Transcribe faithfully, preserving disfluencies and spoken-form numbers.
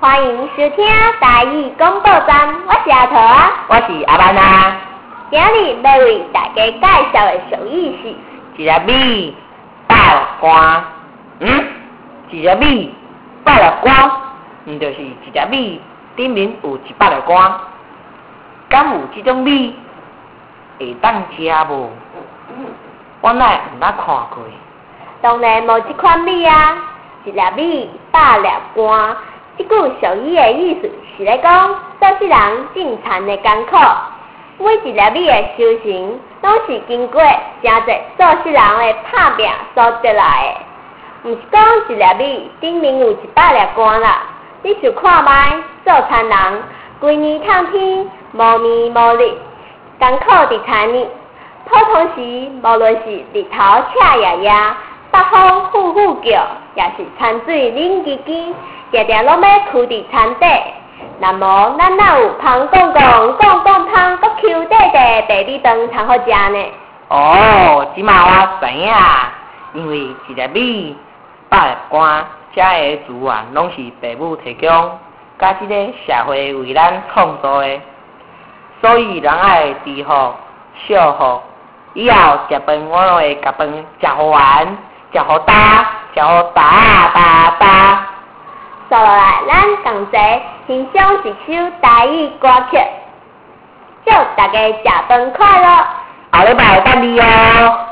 欢迎收听台语广播站，我是阿桃啊， 我是阿班啊。 今日要为大家介绍的俗语是： 一粒米百粒汗。嗯，一粒米百粒汗，毋就是一粒米顶面有一百粒汗？敢有这种米会当食无？我乃毋捌看过。 当然无这款米啊，一粒米百粒汗。这句俗语的意思是咧讲，做事人真残的艰苦，每一粒米的修行，拢是经过真侪做事人的打拼所得来的。毋是讲一粒米顶面有一百粒汗啦，你想看卖，做田人规年探天，无眠无日，艰苦伫田里，普通时无论是日头赤夜夜，北风呼呼叫，也是田水冷叽叽，定定拢要徛伫田底。那么咱哪有香讲讲讲讲香，搁 Q 底底白米饭通好食呢？ 哦，即马我知影，因为一粒米百粒汗，遮个资源拢是父母提供，甲即个社会为咱创造的，所以人爱知福、惜福。以后食饭我拢会甲饭食好完，食好大，食好大大大。 接落来，咱共齐欣赏一首台语歌曲，祝大家食饭快乐！ 后礼拜等你哦。